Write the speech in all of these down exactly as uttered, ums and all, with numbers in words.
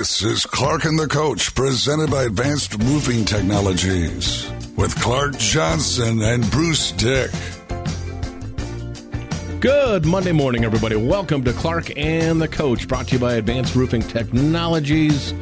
This is Clark and the Coach, presented by Advanced Roofing Technologies, with Clark Johnson and Bruce Dick. Good Monday morning, everybody. Welcome to Clark and the Coach, brought to you by Advanced Roofing Technologies.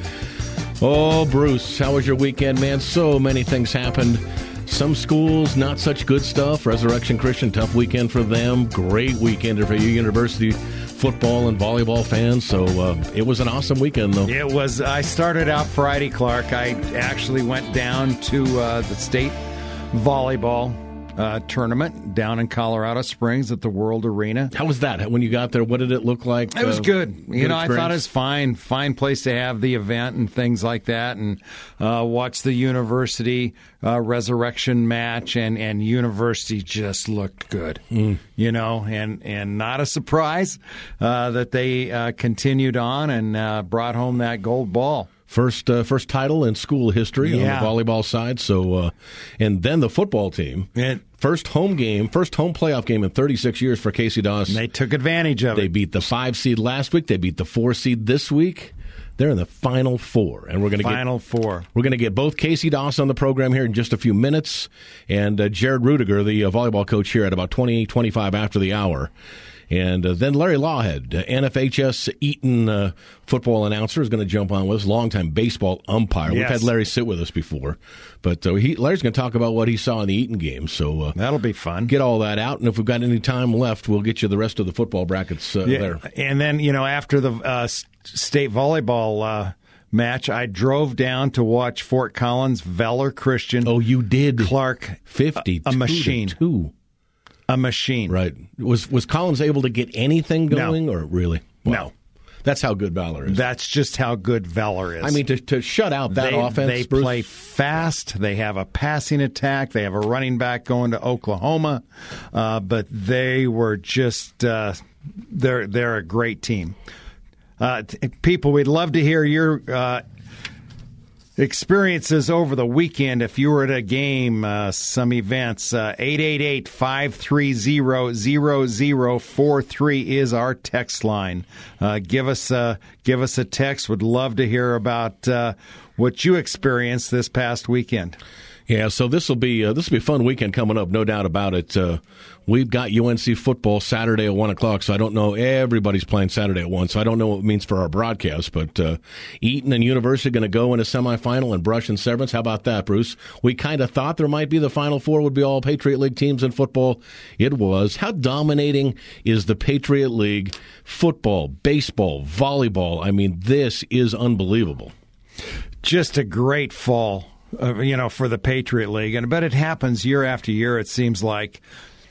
Oh, Bruce, how was your weekend, man? So many things happened. Some schools, not such good stuff. Resurrection Christian, tough weekend for them. Great weekend for you, university football and volleyball fans. So uh, it was an awesome weekend, though. It was. I started out Friday, Clark. I actually went down to uh, the state volleyball uh, tournament down in Colorado Springs at the World Arena. How was that? When you got there, what did it look like? It was uh, good. You good know, experience? I thought it was fine. Fine place to have the event and things like that, and uh, watch the university uh, resurrection match, and, and university just looked good. Mm. You know, and, and not a surprise uh, that they uh, continued on and uh, brought home that gold ball. First, uh, first title in school history Yeah. on the volleyball side. So, uh, and then the football team. It, First home game, first home playoff game in thirty-six years for Casey Doss. they took advantage of They it. beat the five seed last week. They beat the four seed this week. They're in the final four, and we're going to get Final four. We're going to get both Casey Doss on the program here in just a few minutes, and uh, Jared Rudiger, the uh, volleyball coach, here at about twenty twenty-five after the hour. And uh, then Larry Lawhead, uh, N F H S Eaton uh, football announcer, is going to jump on with us, longtime baseball umpire. Yes. We've had Larry sit with us before. But uh, he, Larry's going to talk about what he saw in the Eaton game. So uh, That'll be fun. get all that out. And if we've got any time left, we'll get you the rest of the football brackets uh, Yeah, there. and then, you know, after the uh, s- state volleyball uh, match, I drove down to watch Fort Collins, Veller Christian. Oh, you did. Clark, fifty-two a machine. to two. a machine. Right. Was was Collins able to get anything going, No. or really? Wow. No. That's how good Valor is. That's just how good Veller is. I mean, to, to shut out that they, offense, They Bruce, play fast. They have a passing attack. They have a running back going to Oklahoma. Uh, but they were just uh, they're they're a great team. Uh, t- people, we'd love to hear your uh, experiences over the weekend. If you were at a game, uh, some events, uh, eight eight eight, five three zero, zero zero four three is our text line. Uh, give us a, give us a text. Would love to hear about uh, what you experienced this past weekend. Yeah, so this will be uh, this will be a fun weekend coming up, no doubt about it. Uh, we've got U N C football Saturday at one o'clock, so I don't know everybody's playing Saturday at one, so I don't know what it means for our broadcast. But uh, Eaton and University are going to go in a semifinal, and Brush and Severance. How about that, Bruce? We kind of thought there might be the Final Four would be all Patriot League teams in football. It was. How dominating is the Patriot League football, baseball, volleyball? I mean, this is unbelievable. Just a great fall. Uh, you know, for the Patriot League, and but it happens year after year. It seems like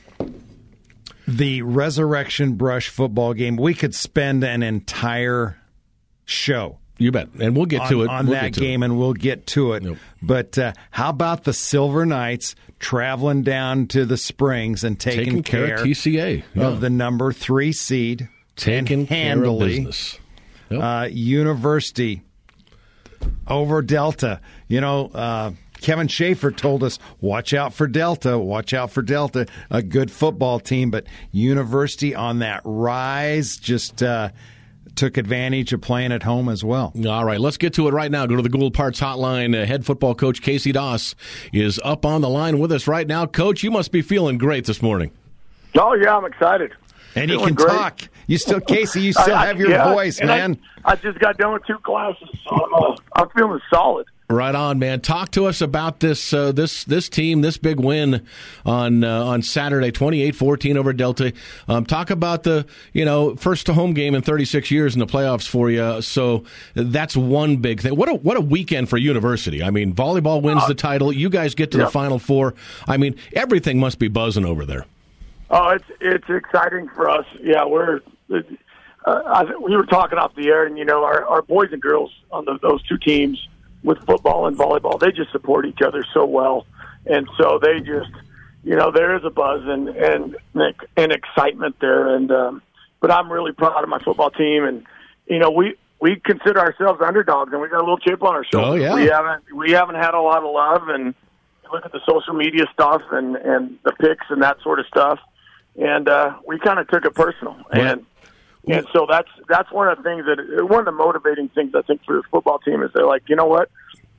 the Resurrection Brush football game. We could spend an entire show. You bet, and we'll get on, to it on we'll that get to game, it. and we'll get to it. Nope. But uh, how about the Silver Knights traveling down to the Springs and taking, Taking care, care of T C A yeah. of the number three seed, taking and care of handily, business. Yep. uh, University over Delta. You know, uh, Kevin Schaefer told us, watch out for Delta, watch out for Delta, a good football team, but University on that rise just uh, took advantage of playing at home as well. All right, let's get to it right now. Go to the Gould Parts Hotline. Uh, head football coach Casey Doss is up on the line with us right now. Coach, you must be feeling great this morning. Oh, yeah, I'm excited. And you Feeling can great. talk. You still, Casey, you still I- I- have your yeah, voice, and man. I, I just got done with two classes, so I'm, uh, I'm feeling solid. Right on, man. Talk to us about this uh, this this team, this big win on uh, on Saturday, twenty-eight fourteen over Delta. Um, talk about the you know first home game in thirty-six years in the playoffs for you. So that's one big thing. What a what a weekend for University. I mean, volleyball wins the title. You guys get to Yep. the Final Four. I mean, everything must be buzzing over there. Oh, it's it's exciting for us. Yeah, we're uh, I, we were talking off the air, and you know our, our boys and girls on the, those two teams with football and volleyball, they just support each other so well, and so they just you know there is a buzz and and and excitement there, and um, but I'm really proud of my football team, and you know we. We consider ourselves underdogs, and we got a little chip on our shoulder. Oh, yeah. We haven't we haven't had a lot of love, and look at the social media stuff and, and the pics and that sort of stuff. And uh, we kind of took it personal. Right. And And so that's that's one of the things that one of the motivating things I think for the football team is they're like, you know what,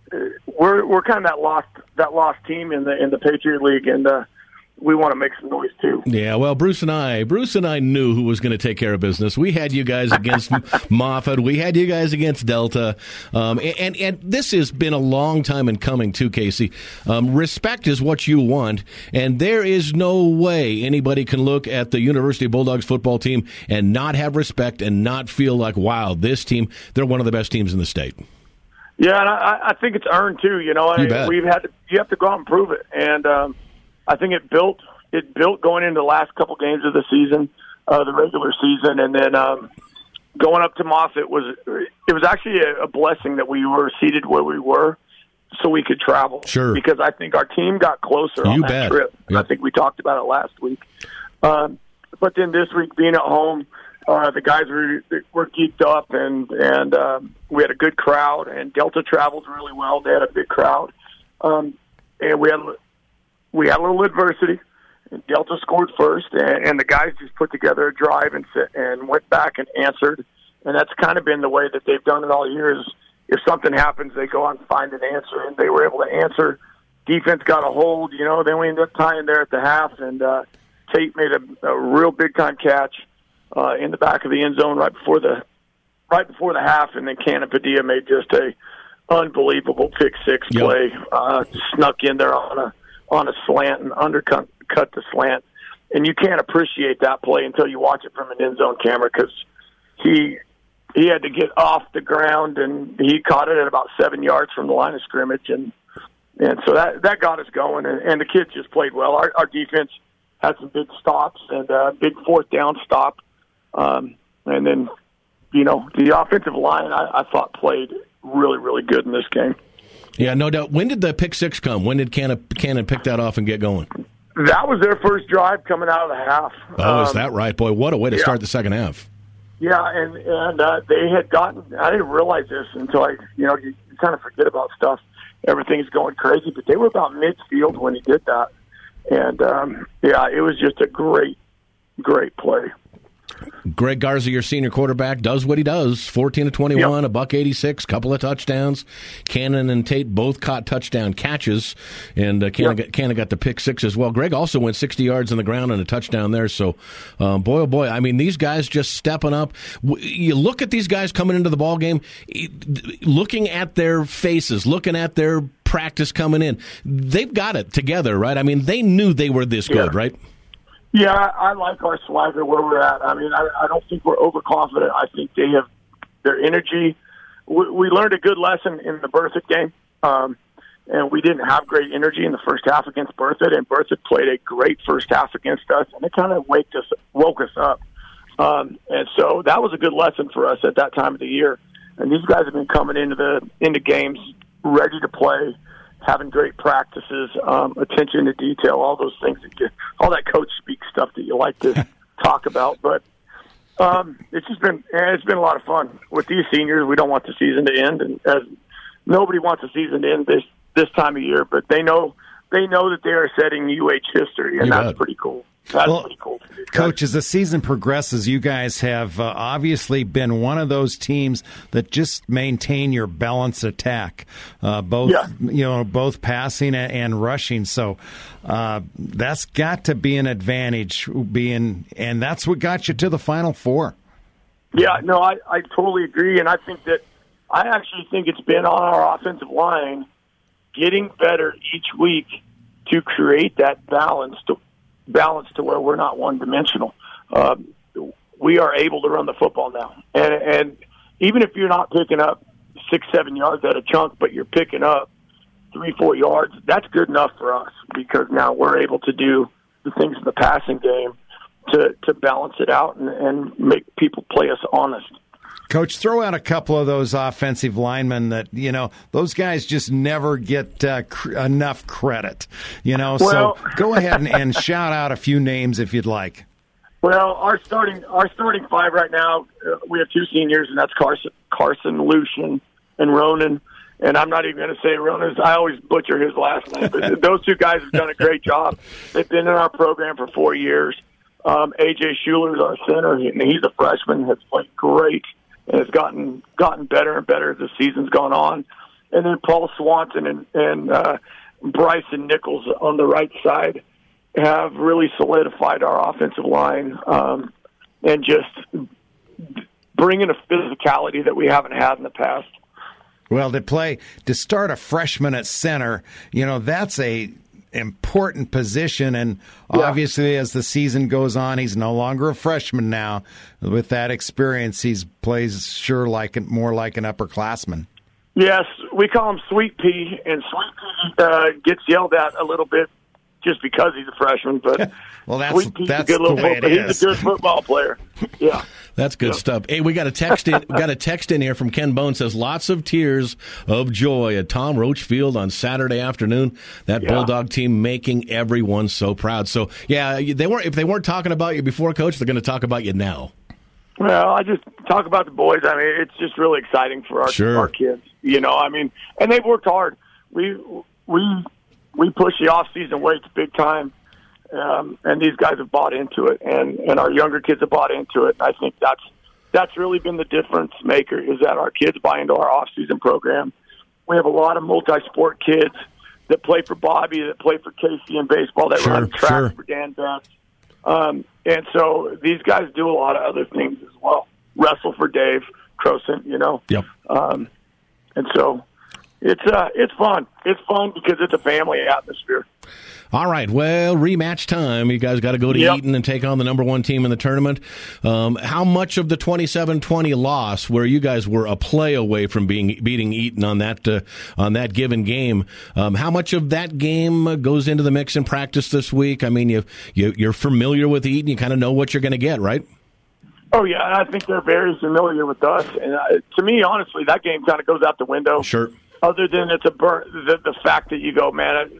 we're we're kind of that lost that lost team in the in the Patriot League, and uh, we want to make some noise too. Yeah, well, Bruce and I, Bruce and I knew who was going to take care of business. We had you guys against Moffat. We had you guys against Delta. Um, and, and this has been a long time in coming too, Casey. Um, respect is what you want, and there is no way anybody can look at the University Bulldogs football team and not have respect and not feel like, wow, this team, they're one of the best teams in the state. Yeah, and I, I think it's earned too. You know, you I, bet. we've had to, you have to go out and prove it, and um, I think it built it built going into the last couple games of the season, uh, the regular season, and then um, going up to Moffat was it was actually a, a blessing that we were seated where we were, so we could travel. Sure, because I think our team got closer you on that bet. trip. Yep. I think we talked about it last week, um, but then this week being at home. Uh, the guys were were geeked up, and and um, we had a good crowd. And Delta traveled really well; they had a big crowd, um, and we had we had a little adversity. Delta scored first, and, and the guys just put together a drive and sit, and went back and answered. And that's kind of been the way that they've done it all years. If something happens, they go out and find an answer, and they were able to answer. Defense got a hold, you know. Then we ended up tying there at the half, and uh, Tate made a, a real big time catch. Uh, in the back of the end zone right before the right before the half, and then Cannon Padilla made just a unbelievable pick six yep. play. Uh, snuck in there on a on a slant and undercut cut the slant, and you can't appreciate that play until you watch it from an end zone camera because he he had to get off the ground and he caught it at about seven yards from the line of scrimmage, and and so that that got us going, and, and the kids just played well. Our, our defense had some big stops and a big fourth down stop. Um, and then, you know, the offensive line, I, I thought, played really, really good in this game. Yeah, no doubt. When did the pick six come? When did Cannon, Cannon pick that off and get going? That was their first drive coming out of the half. Oh, um, is that right? Boy, what a way to yeah. start the second half. Yeah, and, and uh, they had gotten, I didn't realize this until I, you know, you, you kind of forget about stuff. Everything's going crazy, but they were about midfield when he did that. And, um, yeah, it was just a great, great play. Greg Garza, your senior quarterback, does what he does. fourteen to twenty-one, yep. a buck eighty-six, couple of touchdowns. Cannon and Tate both caught touchdown catches, and uh, Cannon, yep. got, Cannon got the pick six as well. Greg also went sixty yards on the ground and a touchdown there. So, um, boy, oh boy, I mean, these guys just stepping up. You look at these guys coming into the ball game, looking at their faces, looking at their practice coming in. They've got it together, right? I mean, they knew they were this yeah. good, right? Yeah, I, I like our swagger where we're at. I mean, I, I don't think we're overconfident. I think they have their energy. We, we learned a good lesson in the Berthoud game, um, and we didn't have great energy in the first half against Berthoud, and Berthoud played a great first half against us, and it kind of waked us, woke us up. Um, and so that was a good lesson for us at that time of the year. And these guys have been coming into the into games ready to play, having great practices, um, attention to detail, all those things, that you, all that coach speak stuff that you like to talk about. But um, it's just been it's been a lot of fun with these seniors. We don't want the season to end, and as nobody wants the season to end this this time of year. But they know they know that they are setting U H history, and you that's bet. pretty cool. That's well, pretty cool. Coach, as the season progresses, you guys have uh, obviously been one of those teams that just maintain your balanced attack, uh, both yeah. you know, both passing and rushing. So uh, that's got to be an advantage. Being, and that's what got you to the Final Four. Yeah, no, I, I totally agree, and I think that I actually think it's been on our offensive line getting better each week to create that balance to. balance to where we're not one-dimensional. Uh, we are able to run the football now. And, and even if you're not picking up six, seven yards at a chunk, but you're picking up three, four yards, that's good enough for us because now we're able to do the things in the passing game to, to balance it out and, and make people play us honest. Coach, throw out a couple of those offensive linemen that, you know, those guys just never get uh, cr- enough credit, you know, well, so go ahead and, and shout out a few names if you'd like. Well, our starting our starting five right now, uh, we have two seniors, and that's Carson, Carson, Lucian, and Ronan. And I'm not even going to say Ronan's. I always butcher his last name. But those two guys have done a great job. They've been in our program for four years. Um, A J Schuler's our center, and he's a freshman. Has played great and has gotten gotten better and better as the season's gone on. And then Paul Swanson and, and uh, Bryson Nichols on the right side have really solidified our offensive line um, and just bringing a physicality that we haven't had in the past. Well, to play to start a freshman at center, you know, that's a important position, and yeah. obviously as the season goes on, he's no longer a freshman now. With that experience, he plays sure like more like an upperclassman. Yes, we call him Sweet Pea, and Sweet Pea uh, gets yelled at a little bit just because he's a freshman. But well, that's Sweet Pea's that's a good little the way football. it is. He's a good football player. Yeah. That's good yeah. stuff. Hey, we got a text in. Got a text in here from Ken Bone. Says lots of tears of joy at Tom Roach Field on Saturday afternoon. That yeah. Bulldog team making everyone so proud. So yeah, they weren't. If they weren't talking about you before, Coach, they're going to talk about you now. Well, I just talk about the boys. I mean, it's just really exciting for our sure. our kids. You know, I mean, and they've worked hard. We we we push the off season weights big time. Um, and these guys have bought into it, and, and our younger kids have bought into it. I think that's that's really been the difference maker, is that our kids buy into our off-season program. We have a lot of multi-sport kids that play for Bobby, that play for Casey in baseball, that sure, run track sure. for Dan Betts. Um, and so these guys do a lot of other things as well. Wrestle for Dave Crosent, you know. Yep. Um, and so it's uh, it's fun. It's fun because it's a family atmosphere. All right, well, rematch time. You guys got to go to yep. Eaton and take on the number one team in the tournament. Um, how much of the twenty-seven twenty loss, where you guys were a play away from being beating Eaton on that uh, on that given game, um, how much of that game goes into the mix in practice this week? I mean, you, you you're familiar with Eaton, you kind of know what you're going to get, right? Oh yeah, I think they're very familiar with us, and uh, to me, honestly, that game kind of goes out the window. Sure. Other than it's a burn, the, the fact that you go, man. I,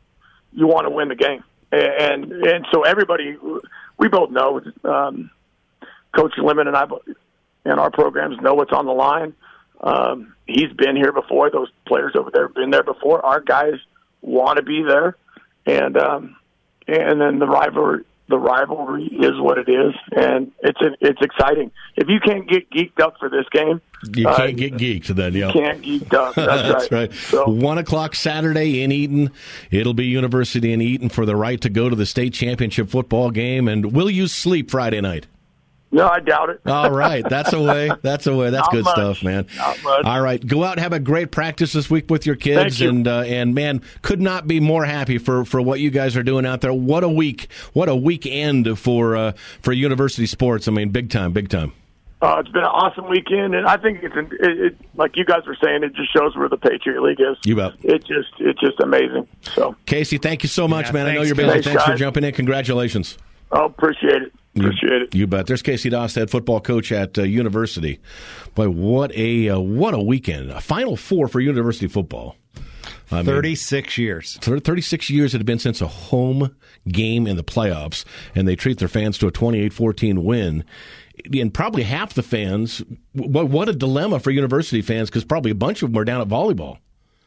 you want to win the game. And and so everybody, we both know, um, Coach Lemon and I and our programs know what's on the line. Um, he's been here before. Those players over there have been there before. Our guys want to be there. And um, and then the rivalry, the rivalry is what it is. And it's it's exciting. If you can't get geeked up for this game, you can't uh, get geeked then, yeah. You can't geeked up. That's, That's right. right. So, One o'clock Saturday in Eaton. It'll be University in Eaton for the right to go to the state championship football game. And will you sleep Friday night? No, I doubt it. All right. That's a way. That's a way. That's Not good much. stuff, man. Not much. All right. Go out and have a great practice this week with your kids. Thank you. And, uh, and man, could not be more happy for, for what you guys are doing out there. What a week. What a weekend for, uh, for university sports. I mean, big time, big time. Uh, it's been an awesome weekend, and I think it's an, it, it, like you guys were saying. It just shows where the Patriot League is. You bet. It just it's just amazing. So, Casey, thank you so much, Yeah, man. I know thanks, you're busy. Thanks, Thanks for guys. jumping in. Congratulations. oh, appreciate it. Appreciate it. You bet. There's Casey Doss, head football coach at uh, University. Boy, what a uh, what a weekend! A Final Four for University football. I mean, thirty-six years. thirty-six years it had been since a home game in the playoffs, and they treat their fans to a twenty-eight fourteen win. And probably half the fans, what, what a dilemma for University fans, because probably a bunch of them were down at volleyball.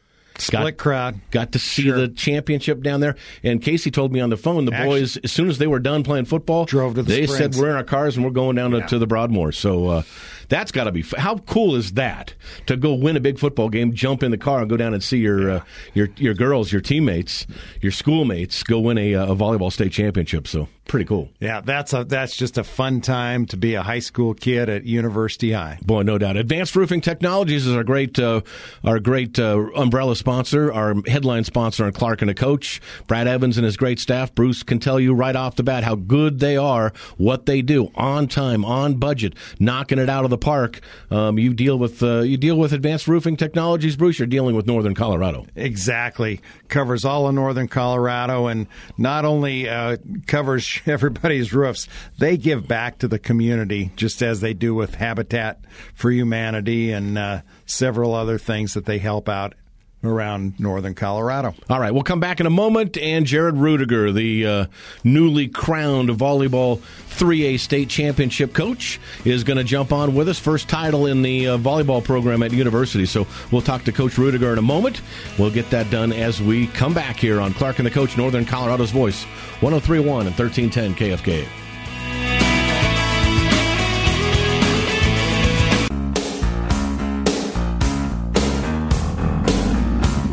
Split got, crowd. Got to see Sure. the championship down there. And Casey told me on the phone, the Actually, boys, as soon as they were done playing football, drove to the they Springs. said, we're in our cars and we're going down Yeah. to, to the Broadmoor. So uh, that's got to be, how cool is that, to go win a big football game, jump in the car and go down and see your uh, your your girls, your teammates, your schoolmates go win a, a volleyball state championship. So pretty cool. Yeah, that's a that's just a fun time to be a high school kid at University High. Boy, no doubt. Advanced Roofing Technologies is our great uh, our great uh, umbrella sponsor, our headline sponsor on Clark and the Coach. Brad Evans and his great staff. Bruce can tell you right off the bat how good they are, what they do, on time, on budget, knocking it out of the park. Um, you deal with uh, you deal with Advanced Roofing Technologies, Bruce. You're dealing with Northern Colorado. Exactly. Covers all of Northern Colorado, and not only uh, covers everybody's roofs, they give back to the community, just as they do with Habitat for Humanity and uh, several other things that they help out around Northern Colorado. All right, we'll come back in a moment, and Jared Rudiger, the uh, newly crowned volleyball three A state championship coach, is going to jump on with us. First title in the uh, volleyball program at University. So we'll talk to Coach Rudiger in a moment. We'll get that done as we come back here on Clark and the Coach, Northern Colorado's Voice, one oh three point one and thirteen ten K F K.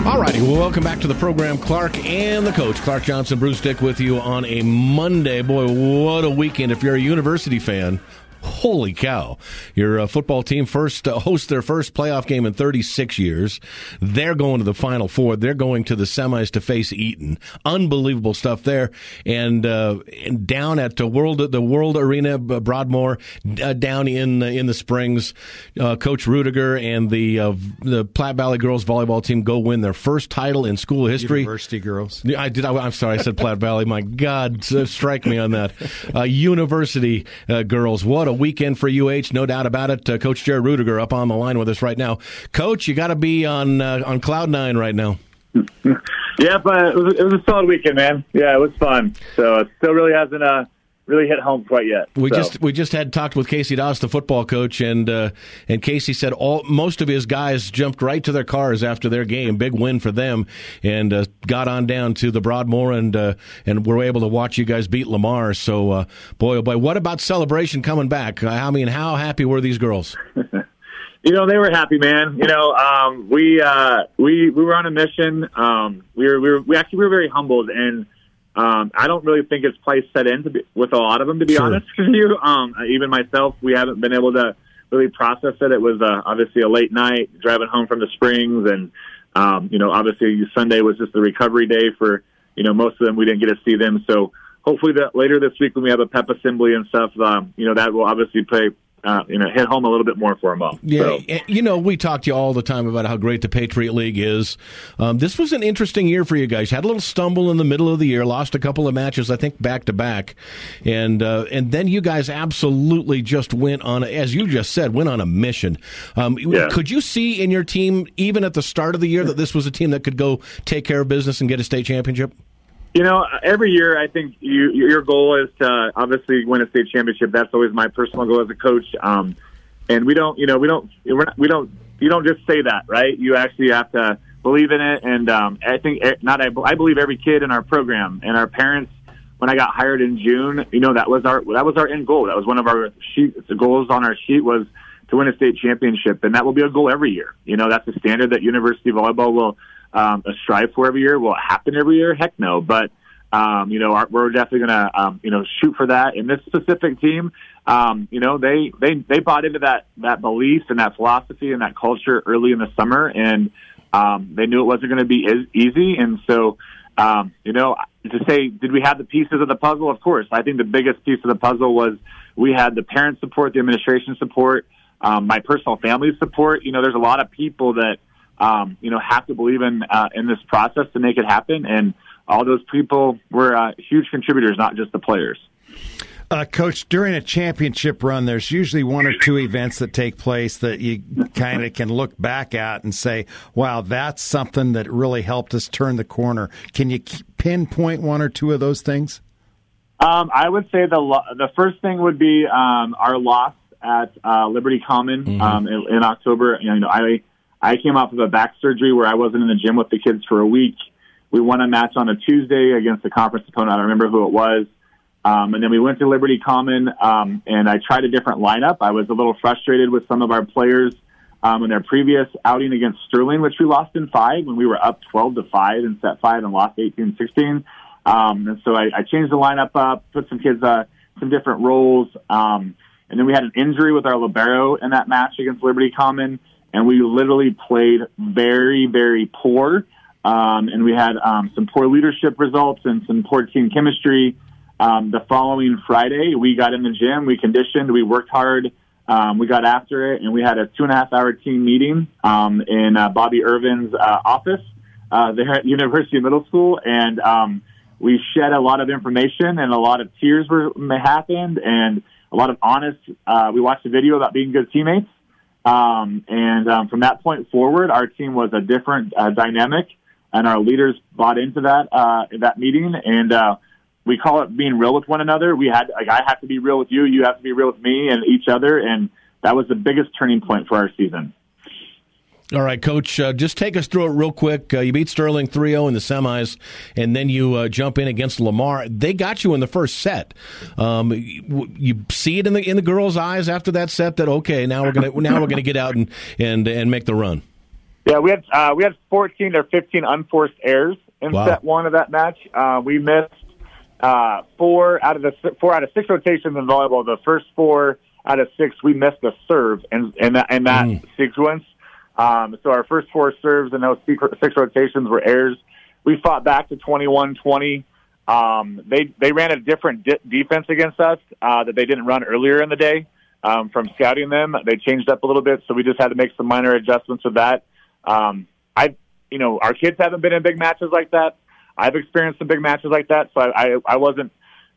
All righty, well, welcome back to the program. Clark and the coach, Clark Johnson, Bruce Dick with you on a Monday. Boy, what a weekend if you're a University fan. Holy cow. Your uh, football team first uh, hosts their first playoff game in thirty-six years. They're going to the Final Four. They're going to the semis to face Eaton. Unbelievable stuff there. And, uh, and down at the World the World Arena, Broadmoor, uh, down in uh, in the Springs, uh, Coach Rudiger and the uh, the Platte Valley girls volleyball team go win their first title in school history. University girls. I did. I, I'm sorry. I said Platte Valley. My God, strike me on that. Uh, University uh, girls. What a weekend for U H, no doubt about it. Uh, Coach Jared Rudiger up on the line with us right now. Coach, you got to be on uh, on cloud nine right now. Yeah, but it was, it was a solid weekend, man. Yeah, it was fun. So it still really hasn't uh, really hit home quite yet. We so. just we just had talked with Casey Doss, the football coach, and uh, and Casey said all most of his guys jumped right to their cars after their game. Big win for them, and uh, got on down to the Broadmoor and uh, and were able to watch you guys beat Lamar. So uh, boy, oh boy, what about celebration coming back? I mean, how happy were these girls? You know, they were happy, man. You know, um, we uh, we we were on a mission. Um, we were we were we actually we were very humbled, and um, I don't really think it's place set in to be, with a lot of them, to be sure. honest with you. Um, even myself, we haven't been able to really process it. It was uh, obviously a late night driving home from the Springs, and um, you know, obviously Sunday was just the recovery day for you know most of them. We didn't get to see them, so hopefully that later this week when we have a pep assembly and stuff, um, you know, that will obviously play. Uh, you know, hit home a little bit more for them all. Yeah, so. You know, we talk to you all the time about how great the Patriot League is. Um, this was an interesting year for you guys. Had a little stumble in the middle of the year, lost a couple of matches, I think, back to back, and uh, and then you guys absolutely just went on, a, as you just said, went on a mission. Um, yeah. Could you see in your team, even at the start of the year, that this was a team that could go take care of business and get a state championship? You know, every year I think you, your goal is to obviously win a state championship. That's always my personal goal as a coach. Um, and we don't, you know, we don't, we're not, we don't, you don't just say that, right? You actually have to believe in it. And um, I think not, I, I believe every kid in our program and our parents. When I got hired in June, you know, that was our that was our end goal. That was one of our sheet, the goals on our sheet was to win a state championship, and that will be a goal every year. You know, that's the standard that University volleyball will. Um, a strive for every year. Will it happen every year? Heck no. But, um, you know, our, we're definitely going to, um, you know, shoot for that. And this specific team, um, you know, they, they, they bought into that, that belief and that philosophy and that culture early in the summer. And um, they knew it wasn't going to be as easy. And so, um, you know, to say, did we have the pieces of the puzzle? Of course. I think the biggest piece of the puzzle was we had the parent support, the administration support, um, my personal family support. You know, there's a lot of people that, Um, you know, have to believe in uh, in this process to make it happen, and all those people were uh, huge contributors, not just the players. Uh, Coach, during a championship run, there's usually one or two events that take place that you kind of can look back at and say, wow, that's something that really helped us turn the corner. Can you pinpoint one or two of those things? Um, I would say the lo- the first thing would be um, our loss at uh, Liberty Common mm-hmm. um, in, in October. You know, I I came off of a back surgery where I wasn't in the gym with the kids for a week. We won a match on a Tuesday against a conference opponent. I don't remember who it was. Um, and then we went to Liberty Common, um, and I tried a different lineup. I was a little frustrated with some of our players um, in their previous outing against Sterling, which we lost in five when we were up twelve to five in set five and lost eighteen sixteen. Um, and so I, I changed the lineup up, put some kids, uh, some different roles. Um, and then we had an injury with our libero in that match against Liberty Common. And we literally played very, very poor. Um, and we had um, some poor leadership results and some poor team chemistry. Um, the following Friday, we got in the gym, we conditioned, we worked hard, um, we got after it, and we had a two and a half hour team meeting um, in uh, Bobby Irvin's uh, office uh, there at University Middle School. And um, we shed a lot of information, and a lot of tears were happened, and a lot of honest. Uh, we watched a video about being good teammates. Um, and um, from that point forward, our team was a different uh, dynamic, and our leaders bought into that uh, that meeting. And uh, we call it being real with one another. We had, like, I have to be real with you, you have to be real with me, and each other. And that was the biggest turning point for our season. All right, Coach, uh, just take us through it real quick. Uh, you beat Sterling three oh in the semis, and then you uh, jump in against Lamar. They got you in the first set. Um, you, you see it in the in the girls' eyes after that set that okay, now we're gonna now we're gonna get out and and and make the run. Yeah, we had uh, we had fourteen or fifteen unforced errors in Wow. set one of that match. Uh, we missed uh, four out of the four out of six rotations in volleyball. The first four out of six, we missed a serve in in that, in that Mm. sequence. Um, so our first four serves in those six rotations were errors. We fought back to twenty-one twenty. Um, they they ran a different de- defense against us uh, that they didn't run earlier in the day. Um, from scouting them, they changed up a little bit, so we just had to make some minor adjustments with that. Um, I, you know, our kids haven't been in big matches like that. I've experienced some big matches like that, so I, I, I wasn't,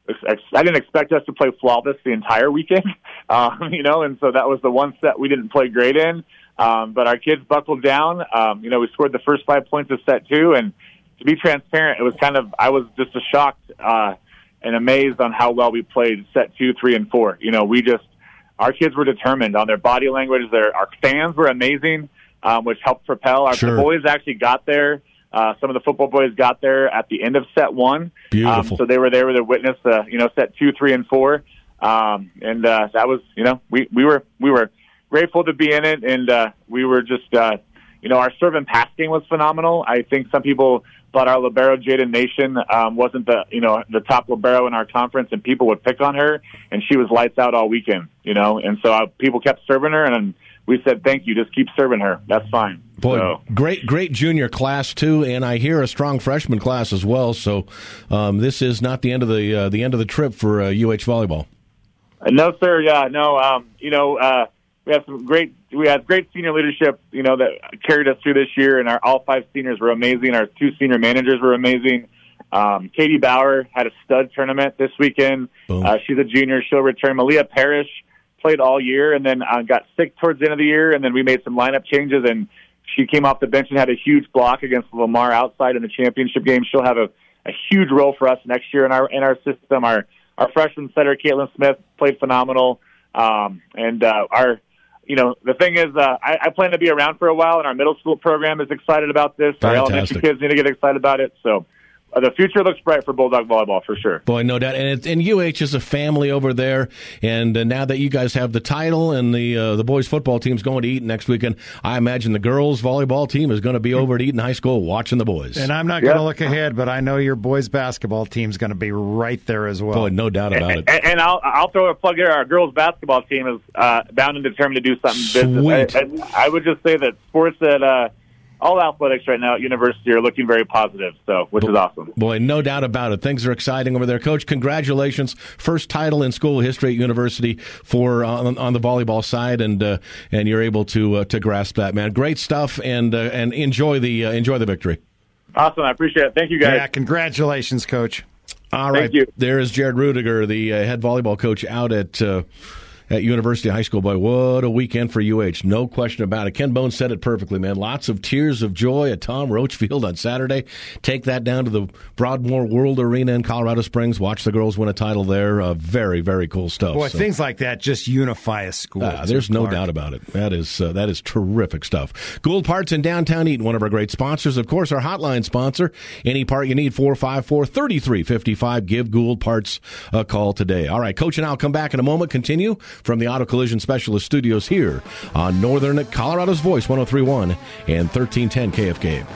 I didn't expect us to play flawless the entire weekend, um, you know, and so that was the one set we didn't play great in. Um, but our kids buckled down. Um, you know, we scored the first five points of set two, and to be transparent, it was kind of, I was just a shocked uh, and amazed on how well we played set two, three, and four. You know, we just, our kids were determined on their body language. Their our fans were amazing. Um, which helped propel. Our Sure. the boys actually got there. Uh, some of the football boys got there at the end of set one. Beautiful. Um, so they were there to witness, uh, you know, set two, three, and four. Um, and uh, that was, you know, we, we were we were grateful to be in it, and uh, we were just, uh, you know, our serve and pass game was phenomenal. I think some people thought our libero Jaden Nation um, wasn't the, you know, the top libero in our conference, and people would pick on her, and she was lights out all weekend, you know. And so uh, people kept serving her, and we said, thank you, just keep serving her. That's fine. Boy, so. great, great junior class too, and I hear a strong freshman class as well. So um, this is not the end of the uh, the end of the trip for uh, U H volleyball. Uh, no, sir. Yeah, no. Um, you know, uh, we have some great. We had great senior leadership. You know, that carried us through this year, and our all five seniors were amazing. Our two senior managers were amazing. Um, Katie Bauer had a stud tournament this weekend. Uh, she's a junior. She'll return. Malia Parrish played all year and then uh, got sick towards the end of the year, and then we made some lineup changes, and she came off the bench and had a huge block against Lamar outside in the championship game. She'll have a, a huge role for us next year in our in our system. Our our freshman setter, Caitlin Smith, played phenomenal. Um, and uh, our, you know, the thing is, uh, I, I plan to be around for a while, and our middle school program is excited about this. Our elementary kids need to get excited about it. So Uh, the future looks bright for Bulldog volleyball for sure. Boy, no doubt. And, it, and U H is a family over there. And uh, now that you guys have the title and the uh, the boys football team's going to Eaton next weekend, I imagine the girls volleyball team is going to be over at Eaton High School watching the boys. And I'm not going to look ahead, but I know your boys basketball team's going to be right there as well. Boy, no doubt about and, it. And, and I'll I'll throw a plug here. Our girls basketball team is uh, bound and determined to do something business. Sweet. I, I, I would just say that sports at uh, all athletics right now at university are looking very positive, so which is awesome. Boy, no doubt about it. Things are exciting over there. Coach, congratulations. First title in school history at university for uh, on, on the volleyball side, and uh, and you're able to uh, to grasp that, man. Great stuff, and uh, and enjoy the uh, enjoy the victory. Awesome. I appreciate it. Thank you, guys. Yeah, congratulations, Coach. All right. Thank you. There is Jared Rudiger, the uh, head volleyball coach out at uh, at University High School. Boy, what a weekend for U H. No question about it. Ken Bones said it perfectly, man. Lots of tears of joy at Tom Roach Field on Saturday. Take that down to the Broadmoor World Arena in Colorado Springs. Watch the girls win a title there. Uh, very, very cool stuff. Boy, So, things like that just unify a school. uh, there's no Clark. doubt about it. That is uh, that is terrific stuff. Gould Parts in downtown Eaton, one of our great sponsors. Of course, our hotline sponsor. Any part you need, four five four, three three five five. Give Gould Parts a call today. All right, Coach and I'll come back in a moment. Continue from the Auto Collision Specialist Studios here on Northern Colorado's Voice, one oh three point one and thirteen ten K F K.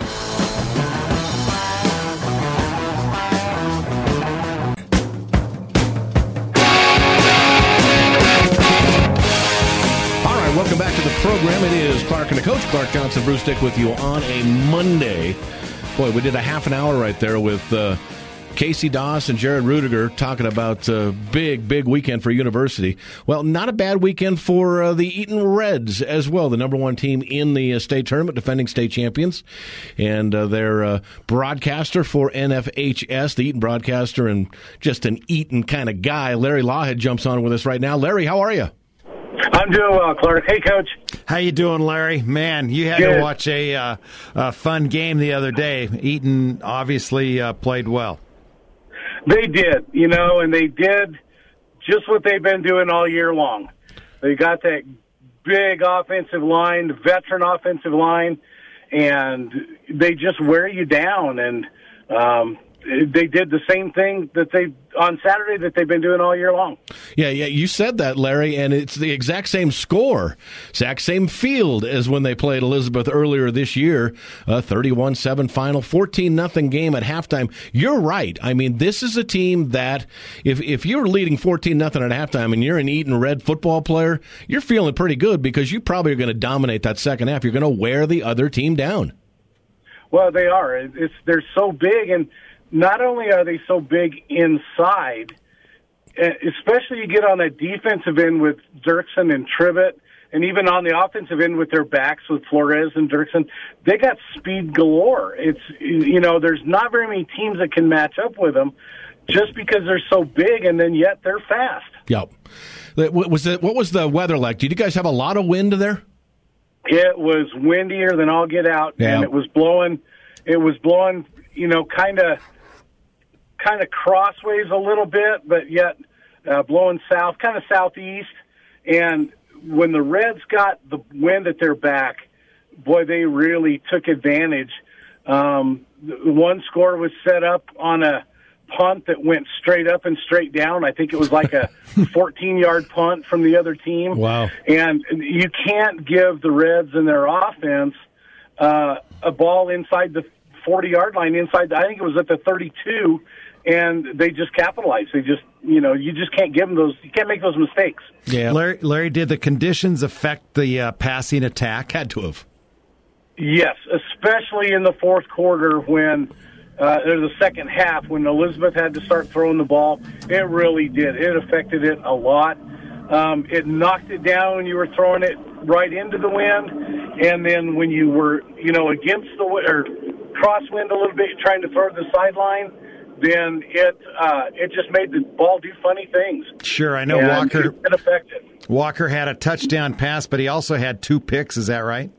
Welcome back to the program. It is Clark and the Coach. Clark Johnson, Bruce Dick with you on a Monday. Boy, we did a half an hour right there with uh, Casey Doss and Jared Rudiger talking about uh, big, big weekend for University. Well, not a bad weekend for uh, the Eaton Reds as well, the number one team in the uh, state tournament, defending state champions. And uh, their uh, broadcaster for N F H S, the Eaton broadcaster, and just an Eaton kind of guy, Larry Lawhead, jumps on with us right now. Larry, how are you? I'm doing well, Clark. Hey, Coach. How you doing, Larry? Man, you had Good. to watch a, uh, a fun game the other day. Eaton obviously uh, played well. They did, you know, and they did just what they've been doing all year long. They got that big offensive line, veteran offensive line, and they just wear you down. And um, they did the same thing that they on Saturday that they've been doing all year long. Yeah, yeah, you said that, Larry, and it's the exact same score, exact same field as when they played Elizabeth earlier this year, a thirty-one seven final, fourteen nothing game at halftime. You're right. I mean, this is a team that if if you're leading fourteen nothing at halftime and you're an Eaton Red football player, you're feeling pretty good because you probably are going to dominate that second half. You're going to wear the other team down. Well, they are. It's they're so big, and not only are they so big inside, especially you get on that defensive end with Dirksen and Tribbett, and even on the offensive end with their backs with Flores and Dirksen, they got speed galore. It's, you know, there's not very many teams that can match up with them just because they're so big, and then yet they're fast. Yep. What was the, what was the weather like? Did you guys have a lot of wind there? It was windier than all get out, yeah. and it was blowing. It was blowing, you know, kind of, kind of crossways a little bit, but yet uh, blowing south, kind of southeast. And when the Reds got the wind at their back, boy, they really took advantage. Um, one score was set up on a punt that went straight up and straight down. I think it was like a fourteen-yard punt from the other team. Wow. And you can't give the Reds and their offense uh, a ball inside the forty-yard line, inside the, I think it was at the thirty-two, and they just capitalized. They just, you know, you just can't give them those, you can't make those mistakes. Yeah. Larry, Larry did the conditions affect the uh, passing attack? Had to have. Yes, especially in the fourth quarter when Uh, there's the second half when Elizabeth had to start throwing the ball. It really did. It affected it a lot. Um, it knocked it down when you were throwing it right into the wind, and then when you were, you know, against the or crosswind a little bit, trying to throw it to the sideline, then it uh, it just made the ball do funny things. Sure, I know and Walker. It affected. Walker had a touchdown pass, but he also had two picks. Is that right?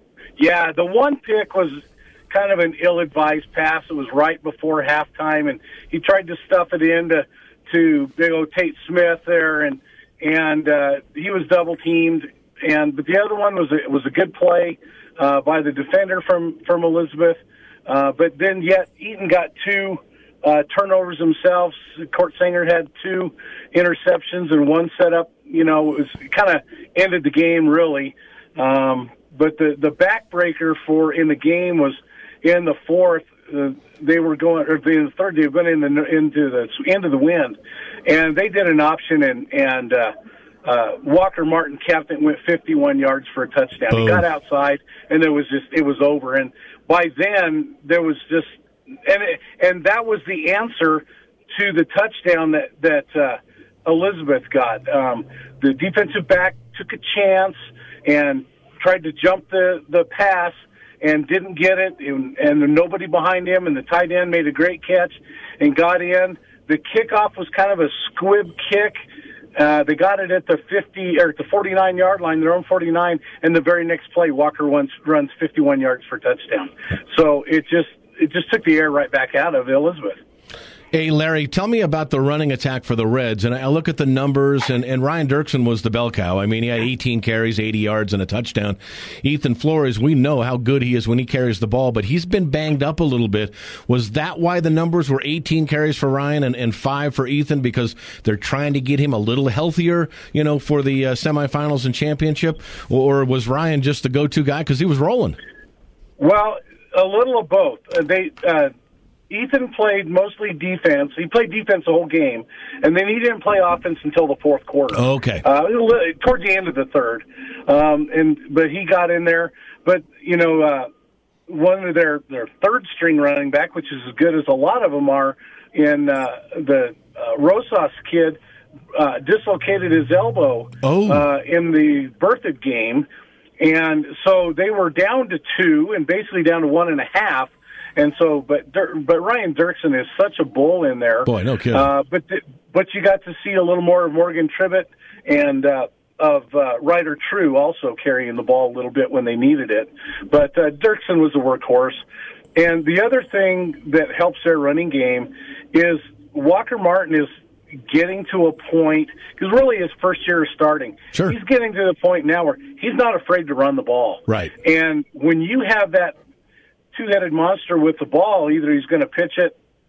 Yeah, the one pick was kind of an ill-advised pass. It was right before halftime, and he tried to stuff it into to big old Tate Smith there, and and uh, he was double teamed. And but the other one was a, was a good play uh, by the defender from from Elizabeth. Uh, but then yet Eaton got two uh, turnovers themselves. Court Sanger had two interceptions and one set up. You know, it was kind of ended the game really. Um, but the the backbreaker for in the game was. In the fourth, uh, they were going, or in the third, they were going in the, into the into the wind, and they did an option, and and uh, uh, Walker Martin kept it, went fifty-one yards for a touchdown. Boom. He got outside, and it was just it was over. And by then, there was just and it, and that was the answer to the touchdown that that uh, Elizabeth got. Um, the defensive back took a chance and tried to jump the the pass. And didn't get it, and, and nobody behind him, and the tight end made a great catch and got in. The kickoff was kind of a squib kick. Uh, they got it at the fifty or at the forty-nine yard line, their own forty-nine, and the very next play, Walker runs, runs fifty-one yards for a touchdown. So it just it just took the air right back out of Elizabeth. Hey, Larry, tell me about the running attack for the Reds. And I look at the numbers, and, and Ryan Dirksen was the bell cow. I mean, he had eighteen carries, eighty yards, and a touchdown. Ethan Flores, we know how good he is when he carries the ball, but he's been banged up a little bit. Was that why the numbers were eighteen carries for Ryan and, and five for Ethan? Because they're trying to get him a little healthier, you know, for the uh, semifinals and championship? Or was Ryan just the go-to guy because he was rolling? Well, a little of both. Uh, they... Uh, Ethan played mostly defense. He played defense the whole game, and then he didn't play offense until the fourth quarter. Okay. Uh, towards the end of the third, um, and but he got in there. But you know, uh, one of their their third string running back, which is as good as a lot of them are, in uh, the uh, Rosas kid, uh, dislocated his elbow oh. uh, in the Berthoud game, and so they were down to two, and basically down to one and a half. And so, but but Ryan Dirksen is such a bull in there. Boy, no kidding. Uh, but but you got to see a little more of Morgan Tribbett and uh, of uh, Ryder True also carrying the ball a little bit when they needed it. But uh, Dirksen was a workhorse. And the other thing that helps their running game is Walker Martin is getting to a point, because really his first year is starting. Sure. He's getting to the point now where he's not afraid to run the ball. Right. And when you have that two-headed monster with the ball, either he's going to pitch it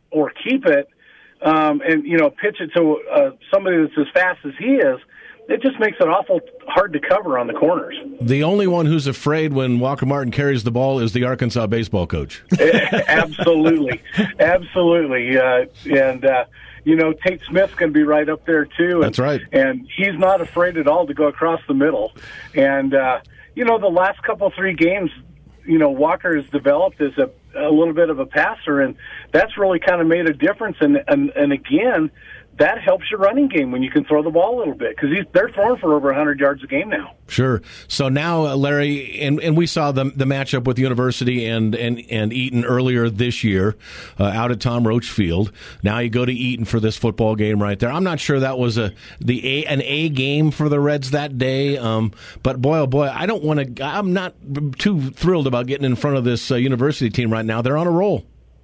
or keep it, um, and you know pitch it to uh, somebody that's as fast as he is, it just makes it awful hard to cover on the corners. The only one who's afraid when Walker Martin carries the ball is the Arkansas baseball coach. Absolutely, absolutely, uh, and. Uh, You know, Tate Smith's going to be right up there, too. And, That's right. And he's not afraid at all to go across the middle. And, uh, you know, the last couple, three games, you know, Walker has developed as a, a little bit of a passer, and that's really kind of made a difference. And, and, and again, that helps your running game when you can throw the ball a little bit, because they're throwing for over one hundred yards a game now. Sure. So now, uh, Larry, and, and we saw the the matchup with University and, and, and Eaton earlier this year uh, out at Tom Roach Field. Now you go to Eaton for this football game right there. I'm not sure that was a the a, an A game for the Reds that day, um, but boy, oh boy, I don't want to. I'm not too thrilled about getting in front of this uh, University team right now. They're on a roll.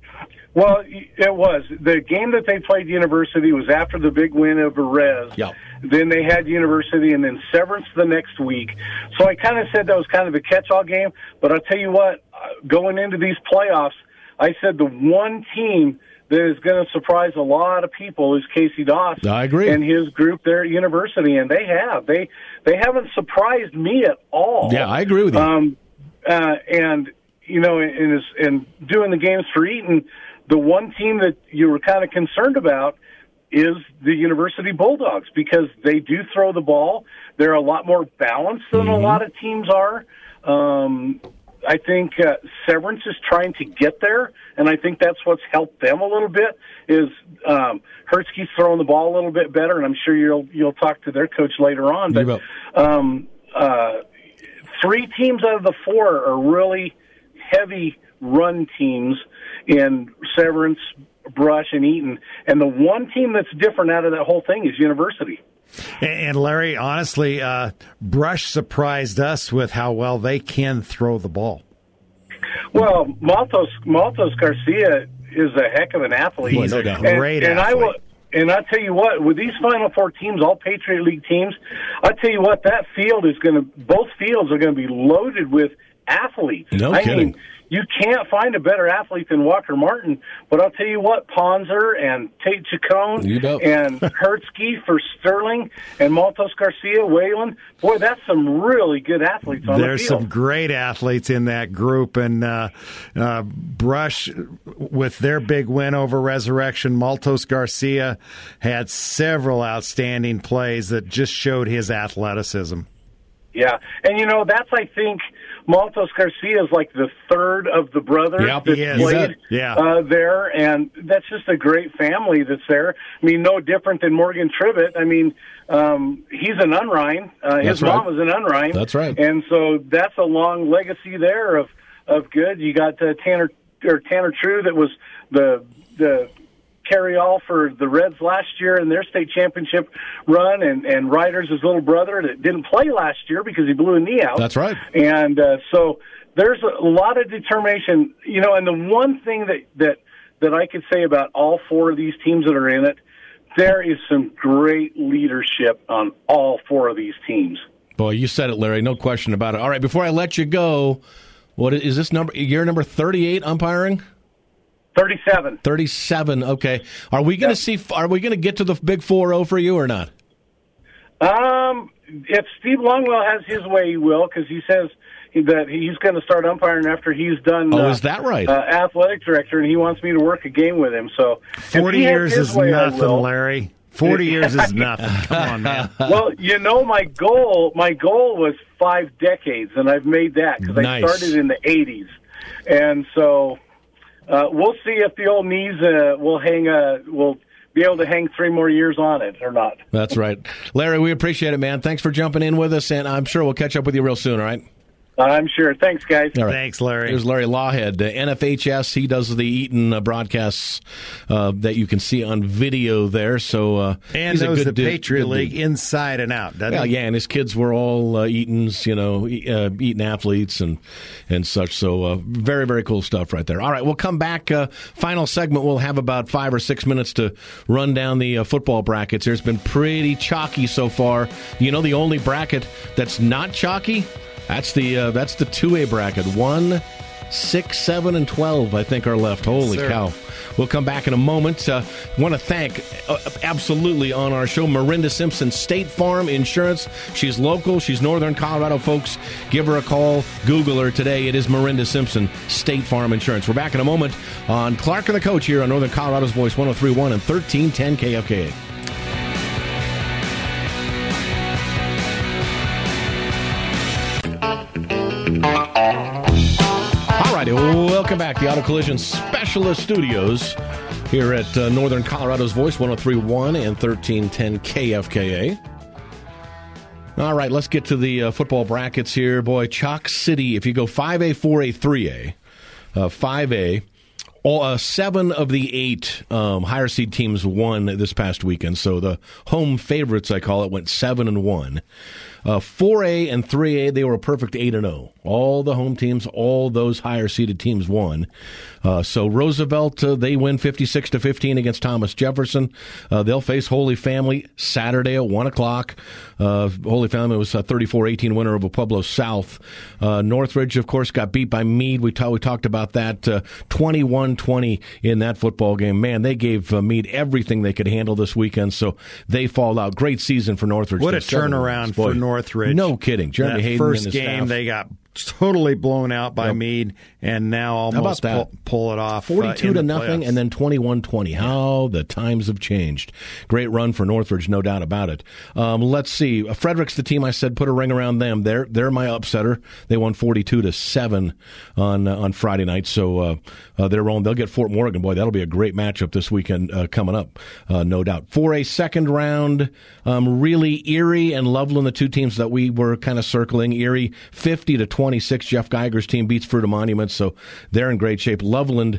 Well, it was. The game that they played University was after the big win over Res. Yep. Then they had University and then Severance the next week. So I kind of said that was kind of a catch-all game. But I'll tell you what, going into these playoffs, I said the one team that is going to surprise a lot of people is Casey Doss. I agree. And his group there at University, and they have. They they haven't surprised me at all. Yeah, I agree with you. Um, uh, and, you know, in, in doing the games for Eaton, the one team that you were kind of concerned about is the University Bulldogs, because they do throw the ball. They're a lot more balanced than mm-hmm. a lot of teams are. Um, I think uh, Severance is trying to get there, and I think that's what's helped them a little bit. Is um, Hertzke's throwing the ball a little bit better, and I'm sure you'll you'll talk to their coach later on. But um, uh, three teams out of the four are really heavy run teams in Severance, Brush, and Eaton. And the one team that's different out of that whole thing is University. And Larry, honestly, uh, Brush surprised us with how well they can throw the ball. Well, Maltos Maltos Garcia is a heck of an athlete. He's no a doubt. great and, and athlete. I will, and I tell you what, with these Final Four teams, all Patriot League teams, I tell you what, that field is going to. Both fields are going to be loaded with athletes. No I kidding. mean, you can't find a better athlete than Walker Martin, but I'll tell you what, Ponzer and Tate Chacon and Hertzke for Sterling and Maltos Garcia, Whalen, boy, that's some really good athletes on There's the field. some great athletes in that group, and uh, uh, Brush, with their big win over Resurrection, Maltos Garcia had several outstanding plays that just showed his athleticism. Yeah, and you know, that's, I think, Maltos Garcia is like the third of the brothers Yep, that he is. played Yeah. uh, there, and that's just a great family that's there. I mean, no different than Morgan Tribbett. I mean, um, he's an Unrein. Uh, his That's right. mom was an Unrein. That's right. And so that's a long legacy there of of good. You got uh, Tanner or Tanner True that was the the carry-all for the Reds last year in their state championship run, and, and Ryder's his little brother that didn't play last year because he blew a knee out. That's right. And uh, so there's a lot of determination, you know, and the one thing that, that, that I could say about all four of these teams that are in it, there is some great leadership on all four of these teams. Boy, you said it, Larry. No question about it. All right, before I let you go, what is this number? Year number thirty-eight umpiring? thirty-seven. thirty-seven. Okay. Are we going to Yep. see? Are we going to get to the big four oh for you or not? Um, if Steve Longwell has his way, he will, because he says that he's going to start umpiring after he's done. Oh, uh, is that right? Uh, athletic director, and he wants me to work a game with him. So Forty if he has years his is way, I nothing, will. Larry. Forty years is nothing. Come on, man. Well, you know, my goal, my goal was five decades, and I've made that because Nice. I started in the eighties, and so uh, we'll see if the old knees uh, will hang. Uh, will be able to hang three more years on it or not. That's right. Larry, we appreciate it, man. Thanks for jumping in with us, and I'm sure we'll catch up with you real soon, all right? I'm sure. Thanks, guys. All right. Thanks, Larry. Here's Larry Lawhead, uh, N F H S. He does the Eaton uh, broadcasts uh, that you can see on video there. So uh, And he's a knows good the dude- Patriot good League dude. inside and out, doesn't Yeah, he? yeah, and his kids were all uh, Eaton's, you know, e- uh, Eaton athletes and and such. So uh, very, very cool stuff right there. All right, we'll come back. Uh, final segment. We'll have about five or six minutes to run down the uh, football brackets. There's been pretty chalky so far. You know, the only bracket that's not chalky. That's the uh, that's the two A bracket. One, Six, seven, and twelve, I think, are left. Holy Sir. cow. We'll come back in a moment. Uh, want to thank, uh, absolutely, on our show, Marinda Simpson, State Farm Insurance. She's local. She's Northern Colorado, folks. Give her a call. Google her today. It is Marinda Simpson, State Farm Insurance. We're back in a moment on Clark and the Coach here on Northern Colorado's Voice, one oh three point one and thirteen ten K F K A. Welcome back. The Auto Collision Specialist Studios here at uh, Northern Colorado's Voice, one oh three point one and thirteen ten K F K A. All right, let's get to the uh, football brackets here. Boy, Chalk City, if you go five A, four A, three A, uh, five A, all, uh, seven of the eight um, higher seed teams won this past weekend. So the home favorites, I call it, went seven and one. Uh, four A and three A, they were a perfect eight and oh. All the home teams, all those higher-seeded teams won. Uh, so Roosevelt, uh, they win fifty-six to fifteen against Thomas Jefferson. Uh, they'll face Holy Family Saturday at one o'clock. Uh, Holy Family was a thirty-four eighteen winner over Pueblo South. Uh, Northridge, of course, got beat by Meade. We, ta- we talked about that. Uh, twenty-one twenty in that football game. Man, they gave uh, Meade everything they could handle this weekend, so they fall out. Great season for Northridge. What a turnaround for Northridge. No kidding. Jeremy that Hayden first and his game, staff. they got totally blown out by Yep. Meade, and now almost pull, pull it off. forty-two uh, to the nothing, playoffs. and then twenty-one twenty. How the times have changed. Great run for Northridge, no doubt about it. Um, let's see. Frederick's the team I said put a ring around them. They're they're my upsetter. They won forty-two to seven on uh, on Friday night, so uh, uh, they're rolling. They'll get Fort Morgan. Boy, that'll be a great matchup this weekend uh, coming up, uh, no doubt. For a second round, um, really Erie and Loveland, the two teams that we were kind of circling. Erie fifty to twenty-six. Jeff Geiger's team beats Fruita Monument, so they're in great shape. Loveland,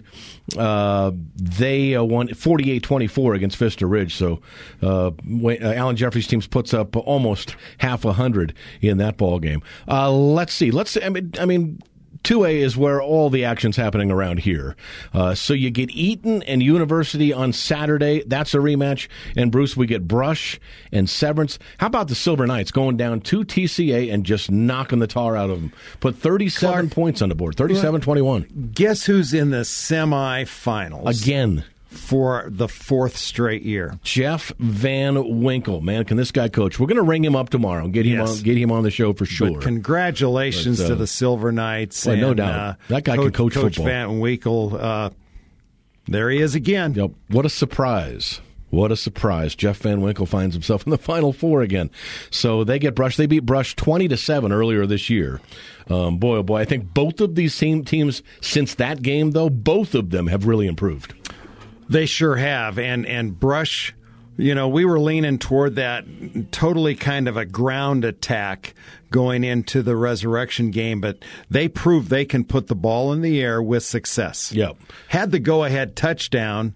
uh, they uh, won forty-eight twenty-four against Vista Ridge, so uh, uh, Alan Jeffrey's team puts up almost half a hundred in that ball game. Uh, let's see. Let's. See, I mean, I mean. two A is where all the action's happening around here. Uh, so you get Eaton and University on Saturday. That's a rematch. And, Bruce, we get Brush and Severance. How about the Silver Knights going down to T C A and just knocking the tar out of them? Put thirty-seven Clark, points on the board, thirty-seven twenty-one. Guess who's in the semifinals? Again. For the fourth straight year. Jeff Van Winkle. Man, can this guy coach? We're going to ring him up tomorrow and get him, yes. on, get him on the show for sure. But congratulations but, uh, to the Silver Knights. Well, and, no doubt. Uh, that guy coach, can coach, coach football. Van Winkle, uh, there he is again. Yep. What a surprise. What a surprise. Jeff Van Winkle finds himself in the Final Four again. So they get Brush. They beat Brush twenty to seven earlier this year. Um, boy, oh boy. I think both of these team, teams, since that game, though, both of them have really improved. They sure have. And, and Brush, you know, we were leaning toward that totally kind of a ground attack going into the Resurrection game, but they proved they can put the ball in the air with success. Yep. Had the go-ahead touchdown,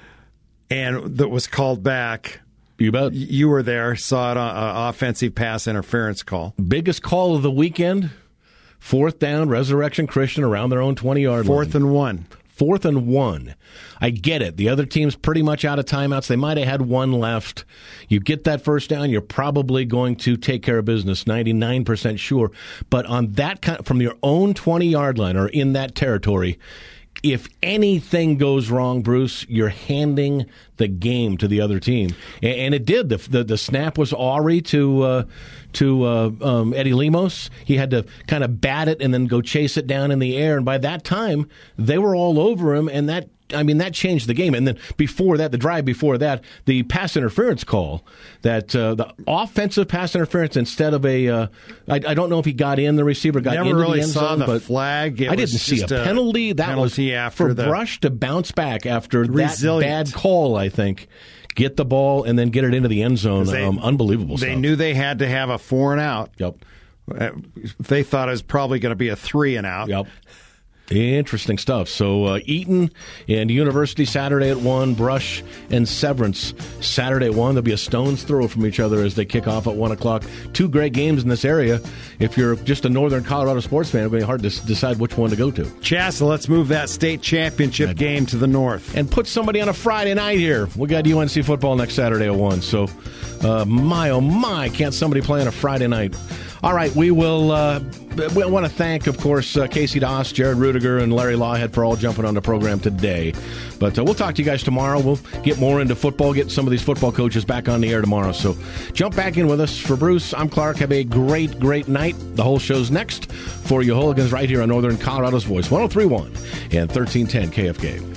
and that was called back. You bet. You were there, saw it on uh, offensive pass interference call. Biggest call of the weekend, fourth down, Resurrection Christian around their own twenty-yard line. Fourth and one. Fourth and one. I get it. The other team's pretty much out of timeouts. They might have had one left. You get that first down, you're probably going to take care of business, ninety-nine percent sure. But on that kind, from your own twenty-yard line or in that territory, if anything goes wrong, Bruce, you're handing the game to the other team, and, and it did. The, the the snap was Aubrey to uh, to uh, um, Eddie Lemos. He had to kind of bat it and then go chase it down in the air, and by that time they were all over him, and that. I mean, that changed the game. And then before that, the drive before that, the pass interference call, that uh, the offensive pass interference instead of a, uh, I, I don't know if he got in, the receiver got Never into really the end saw zone, the but flag. It I didn't was see a just a penalty. That penalty was after for the Brush to bounce back after resilient. that bad call, I think. Get the ball and then get it into the end zone. They, um, unbelievable They stuff. knew they had to have a four and out. Yep. Uh, they thought it was probably going to be a three and out. Yep. Interesting stuff. So uh, Eaton and University Saturday at one, Brush and Severance Saturday at one. There'll be a stone's throw from each other as they kick off at one o'clock. Two great games in this area. If you're just a Northern Colorado sports fan, it'll be hard to s- decide which one to go to. Chassa, let's move that state championship Right. game to the north. And put somebody on a Friday night here. We got U N C football next Saturday at one. So, uh, my, oh my, can't somebody play on a Friday night? All right, we will. Uh, we want to thank, of course, uh, Casey Doss, Jared Rudiger, and Larry Lawhead for all jumping on the program today. But uh, we'll talk to you guys tomorrow. We'll get more into football, get some of these football coaches back on the air tomorrow. So jump back in with us. For Bruce, I'm Clark. Have a great, great night. The whole show's next for you Hooligans right here on Northern Colorado's Voice, one oh three point one and thirteen ten K F K.